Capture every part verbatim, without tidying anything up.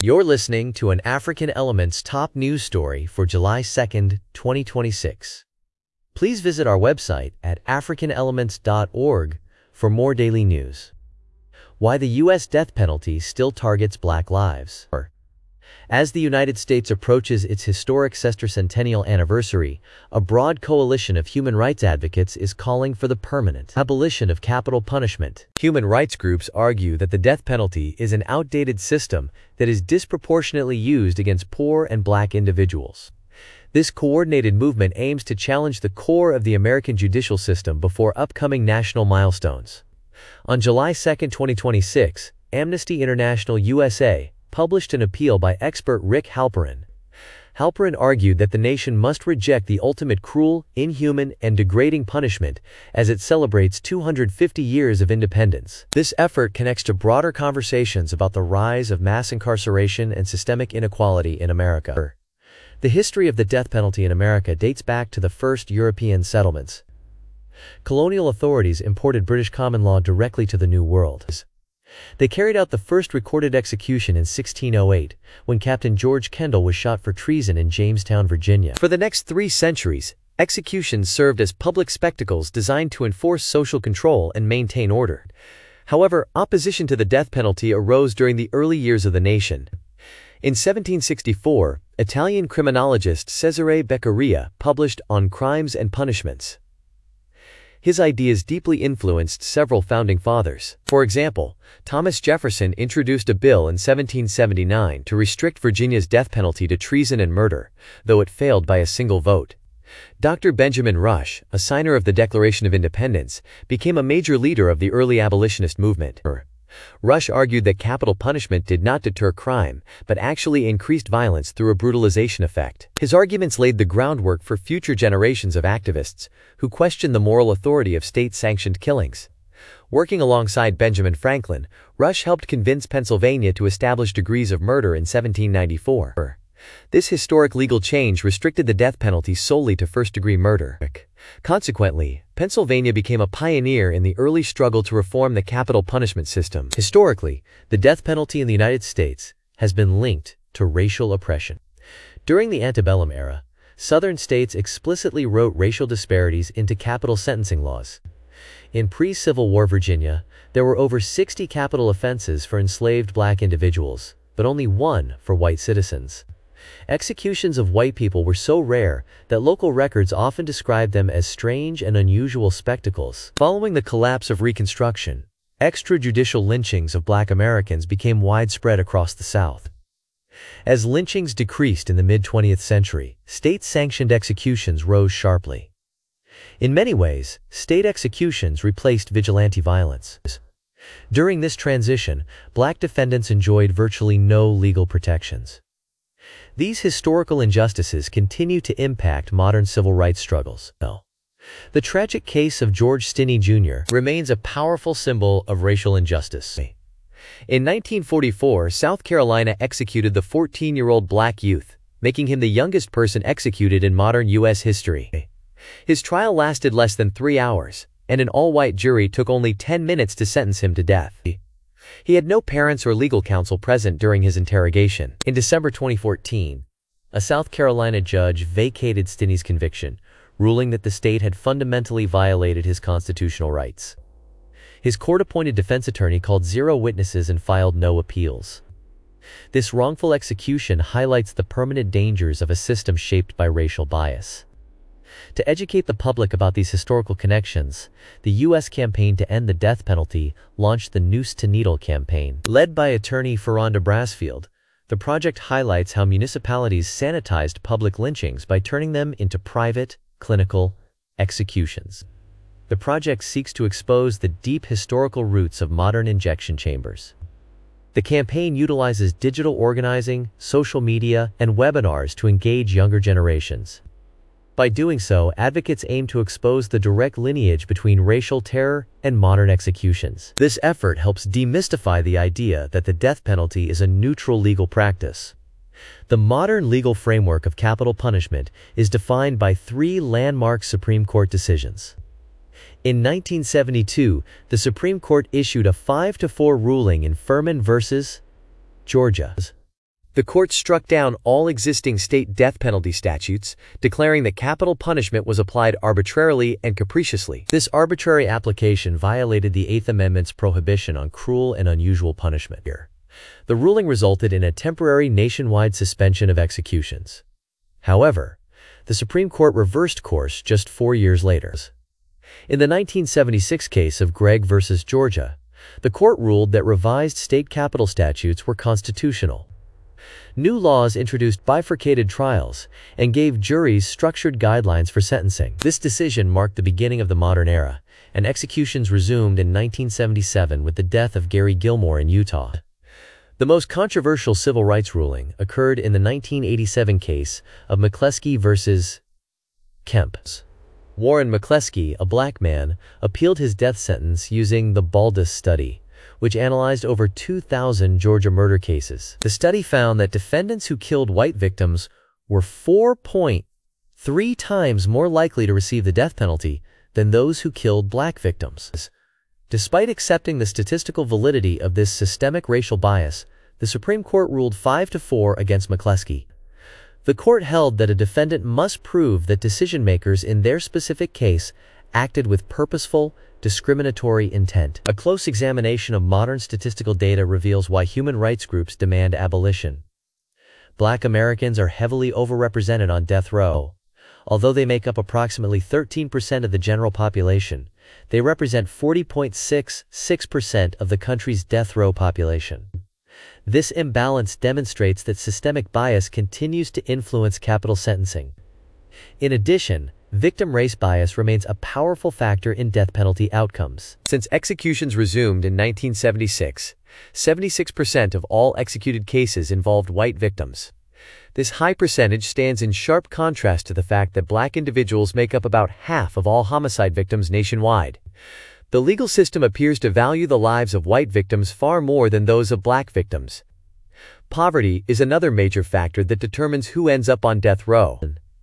You're listening to an African Elements top news story for July second, twenty twenty-six. Please visit our website at african elements dot org for more daily news. Why the U S death penalty still targets black lives. As the United States approaches its historic sesquicentennial anniversary, a broad coalition of human rights advocates is calling for the permanent abolition of capital punishment. Human rights groups argue that the death penalty is an outdated system that is disproportionately used against poor and black individuals. This coordinated movement aims to challenge the core of the American judicial system before upcoming national milestones. On July second, twenty twenty-six, Amnesty International U S A published an appeal by expert Rick Halperin. Halperin argued that the nation must reject the ultimate cruel, inhuman, and degrading punishment as it celebrates two hundred fifty years of independence. This effort connects to broader conversations about the rise of mass incarceration and systemic inequality in America. The history of the death penalty in America dates back to the first European settlements. Colonial authorities imported British common law directly to the New World. They carried out the first recorded execution in sixteen oh eight, when Captain George Kendall was shot for treason in Jamestown, Virginia. For the next three centuries, executions served as public spectacles designed to enforce social control and maintain order. However, opposition to the death penalty arose during the early years of the nation. In seventeen sixty-four, Italian criminologist Cesare Beccaria published On Crimes and Punishments. His ideas deeply influenced several founding fathers. For example, Thomas Jefferson introduced a bill in seventeen seventy-nine to restrict Virginia's death penalty to treason and murder, though it failed by a single vote. Doctor Benjamin Rush, a signer of the Declaration of Independence, became a major leader of the early abolitionist movement. Rush argued that capital punishment did not deter crime, but actually increased violence through a brutalization effect. His arguments laid the groundwork for future generations of activists who questioned the moral authority of state-sanctioned killings. Working alongside Benjamin Franklin, Rush helped convince Pennsylvania to establish degrees of murder in seventeen ninety-four. This historic legal change restricted the death penalty solely to first-degree murder. Consequently, Pennsylvania became a pioneer in the early struggle to reform the capital punishment system. Historically, the death penalty in the United States has been linked to racial oppression. During the antebellum era, Southern states explicitly wrote racial disparities into capital sentencing laws. In pre-Civil War Virginia, there were over sixty capital offenses for enslaved black individuals, but only one for white citizens. Executions of white people were so rare that local records often described them as strange and unusual spectacles. Following the collapse of Reconstruction, extrajudicial lynchings of black Americans became widespread across the South. As lynchings decreased in the mid-twentieth century, state-sanctioned executions rose sharply. In many ways, state executions replaced vigilante violence. During this transition, black defendants enjoyed virtually no legal protections. These historical injustices continue to impact modern civil rights struggles. The tragic case of George Stinney Junior remains a powerful symbol of racial injustice. In nineteen forty-four, South Carolina executed the fourteen-year-old black youth, making him the youngest person executed in modern U S history. His trial lasted less than three hours, and an all-white jury took only ten minutes to sentence him to death. He had no parents or legal counsel present during his interrogation. In December twenty fourteen, a South Carolina judge vacated Stinney's conviction, ruling that the state had fundamentally violated his constitutional rights. His court-appointed defense attorney called zero witnesses and filed no appeals. This wrongful execution highlights the permanent dangers of a system shaped by racial bias. To educate the public about these historical connections, the U S Campaign to End the Death Penalty launched the Noose to Needle campaign. Led by attorney Ferronda Brasfield, the project highlights how municipalities sanitized public lynchings by turning them into private, clinical executions. The project seeks to expose the deep historical roots of modern injection chambers. The campaign utilizes digital organizing, social media, and webinars to engage younger generations. By doing so, advocates aim to expose the direct lineage between racial terror and modern executions. This effort helps demystify the idea that the death penalty is a neutral legal practice. The modern legal framework of capital punishment is defined by three landmark Supreme Court decisions. In nineteen seventy-two, the Supreme Court issued a five to four ruling in Furman versus Georgia. The court struck down all existing state death penalty statutes, declaring that capital punishment was applied arbitrarily and capriciously. This arbitrary application violated the Eighth Amendment's prohibition on cruel and unusual punishment. The ruling resulted in a temporary nationwide suspension of executions. However, the Supreme Court reversed course just four years later. In the nineteen seventy-six case of Gregg versus Georgia, the court ruled that revised state capital statutes were constitutional. New laws introduced bifurcated trials and gave juries structured guidelines for sentencing. This decision marked the beginning of the modern era, and executions resumed in nineteen seventy-seven with the death of Gary Gilmore in Utah. The most controversial civil rights ruling occurred in the nineteen eighty-seven case of McCleskey versus Kemp. Warren McCleskey, a black man, appealed his death sentence using the Baldus study, which analyzed over two thousand Georgia murder cases. The study found that defendants who killed white victims were four point three times more likely to receive the death penalty than those who killed black victims. Despite accepting the statistical validity of this systemic racial bias, the Supreme Court ruled five to four against McCleskey. The court held that a defendant must prove that decision-makers in their specific case acted with purposeful, discriminatory intent. A close examination of modern statistical data reveals why human rights groups demand abolition. Black Americans are heavily overrepresented on death row. Although they make up approximately thirteen percent of the general population, they represent forty point six six percent of the country's death row population. This imbalance demonstrates that systemic bias continues to influence capital sentencing. In addition, victim race bias remains a powerful factor in death penalty outcomes. Since executions resumed in nineteen seventy-six, seventy-six percent of all executed cases involved white victims. This high percentage stands in sharp contrast to the fact that black individuals make up about half of all homicide victims nationwide. The legal system appears to value the lives of white victims far more than those of black victims. Poverty is another major factor that determines who ends up on death row.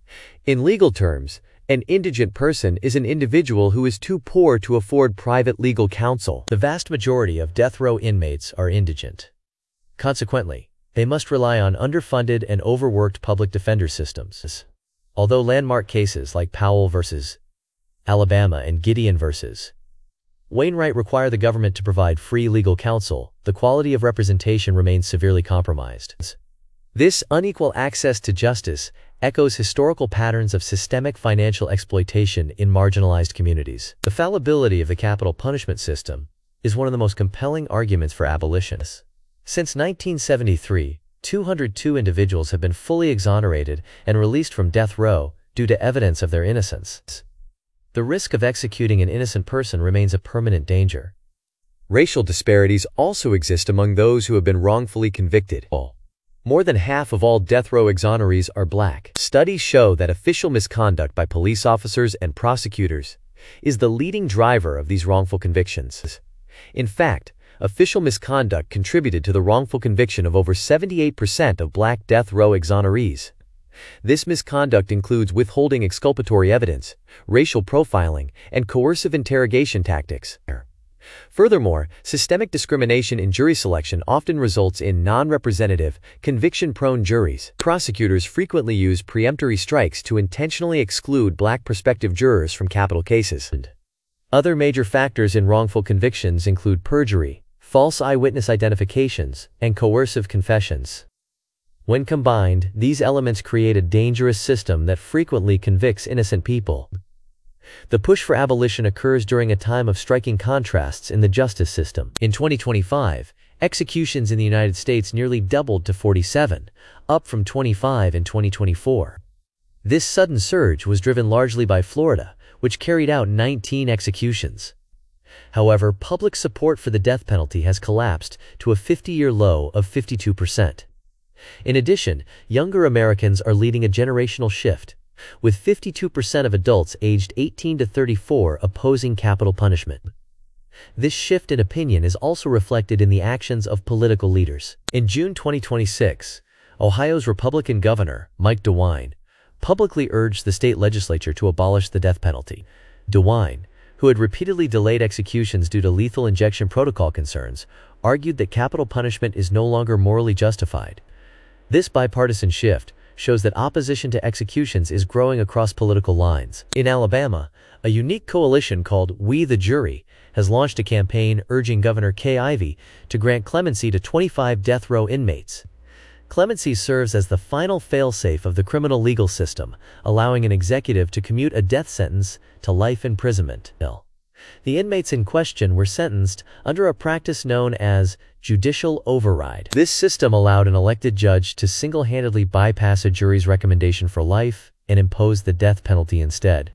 In legal terms, an indigent person is an individual who is too poor to afford private legal counsel. The vast majority of death row inmates are indigent. Consequently, they must rely on underfunded and overworked public defender systems. Although landmark cases like Powell versus Alabama and Gideon versus Wainwright require the government to provide free legal counsel, the quality of representation remains severely compromised. This unequal access to justice echoes historical patterns of systemic financial exploitation in marginalized communities. The fallibility of the capital punishment system is one of the most compelling arguments for abolition. Since nineteen seventy-three, two hundred two individuals have been fully exonerated and released from death row due to evidence of their innocence. The risk of executing an innocent person remains a permanent danger. Racial disparities also exist among those who have been wrongfully convicted. More than half of all death row exonerees are black. Studies show that official misconduct by police officers and prosecutors is the leading driver of these wrongful convictions. In fact, official misconduct contributed to the wrongful conviction of over seventy-eight percent of black death row exonerees. This misconduct includes withholding exculpatory evidence, racial profiling, and coercive interrogation tactics. Furthermore, systemic discrimination in jury selection often results in non-representative, conviction-prone juries. Prosecutors frequently use preemptory strikes to intentionally exclude black prospective jurors from capital cases. Other major factors in wrongful convictions include perjury, false eyewitness identifications, and coercive confessions. When combined, these elements create a dangerous system that frequently convicts innocent people. The push for abolition occurs during a time of striking contrasts in the justice system. In twenty twenty-five, executions in the United States nearly doubled to forty-seven, up from twenty-five in twenty twenty-four. This sudden surge was driven largely by Florida, which carried out nineteen executions. However, public support for the death penalty has collapsed to a fifty-year low of fifty-two percent. In addition, younger Americans are leading a generational shift, with fifty-two percent of adults aged eighteen to thirty-four opposing capital punishment. This shift in opinion is also reflected in the actions of political leaders. In June twenty twenty-six, Ohio's Republican governor, Mike DeWine, publicly urged the state legislature to abolish the death penalty. DeWine, who had repeatedly delayed executions due to lethal injection protocol concerns, argued that capital punishment is no longer morally justified. This bipartisan shift shows that opposition to executions is growing across political lines. In Alabama, a unique coalition called We the Jury has launched a campaign urging Governor Kay Ivey to grant clemency to twenty-five death row inmates. Clemency serves as the final fail-safe of the criminal legal system, allowing an executive to commute a death sentence to life imprisonment. The inmates in question were sentenced under a practice known as judicial override. This system allowed an elected judge to single-handedly bypass a jury's recommendation for life and impose the death penalty instead.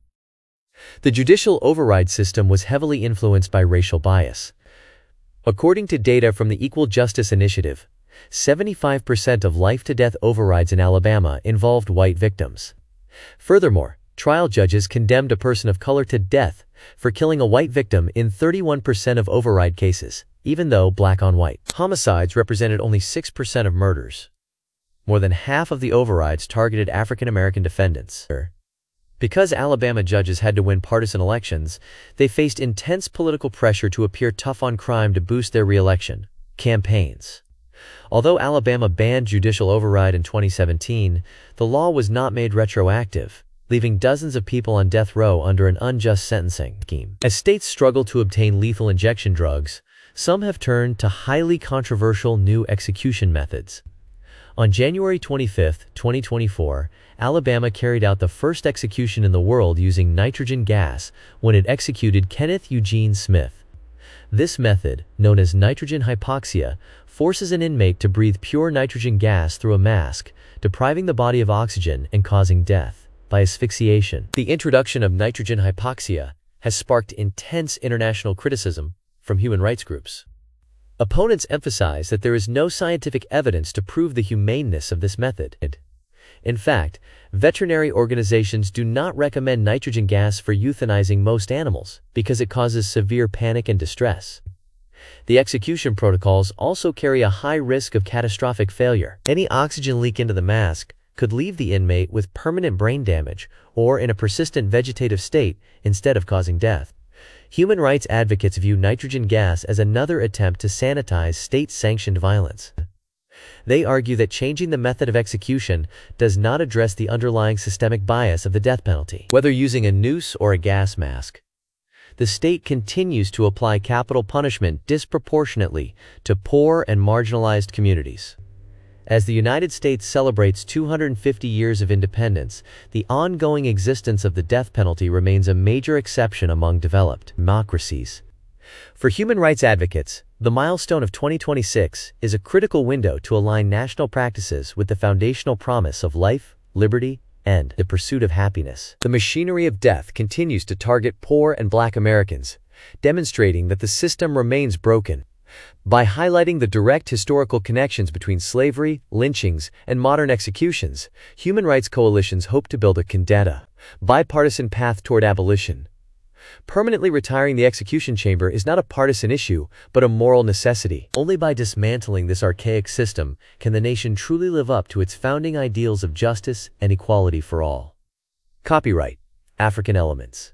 The judicial override system was heavily influenced by racial bias. According to data from the Equal Justice Initiative, seventy-five percent of life-to-death overrides in Alabama involved white victims. Furthermore, trial judges condemned a person of color to death for killing a white victim in thirty-one percent of override cases, even though black on white. Homicides represented only six percent of murders. More than half of the overrides targeted African American defendants. Because Alabama judges had to win partisan elections, they faced intense political pressure to appear tough on crime to boost their re-election campaigns. Although Alabama banned judicial override in twenty seventeen, the law was not made retroactive, leaving dozens of people on death row under an unjust sentencing scheme. As states struggle to obtain lethal injection drugs, some have turned to highly controversial new execution methods. On January twenty-fifth, twenty twenty-four, Alabama carried out the first execution in the world using nitrogen gas when it executed Kenneth Eugene Smith. This method, known as nitrogen hypoxia, forces an inmate to breathe pure nitrogen gas through a mask, depriving the body of oxygen and causing death by asphyxiation. The introduction of nitrogen hypoxia has sparked intense international criticism from human rights groups. Opponents emphasize that there is no scientific evidence to prove the humaneness of this method. In fact, veterinary organizations do not recommend nitrogen gas for euthanizing most animals because it causes severe panic and distress. The execution protocols also carry a high risk of catastrophic failure. Any oxygen leak into the mask could leave the inmate with permanent brain damage or in a persistent vegetative state instead of causing death. Human rights advocates view nitrogen gas as another attempt to sanitize state-sanctioned violence. They argue that changing the method of execution does not address the underlying systemic bias of the death penalty. Whether using a noose or a gas mask, the state continues to apply capital punishment disproportionately to poor and marginalized communities. As the United States celebrates two hundred fifty years of independence, the ongoing existence of the death penalty remains a major exception among developed democracies. For human rights advocates, the milestone of twenty twenty-six is a critical window to align national practices with the foundational promise of life, liberty, and the pursuit of happiness. The machinery of death continues to target poor and black Americans, demonstrating that the system remains broken. By highlighting the direct historical connections between slavery, lynchings, and modern executions, human rights coalitions hope to build a condensed, bipartisan path toward abolition. Permanently retiring the execution chamber is not a partisan issue, but a moral necessity. Only by dismantling this archaic system can the nation truly live up to its founding ideals of justice and equality for all. Copyright African Elements.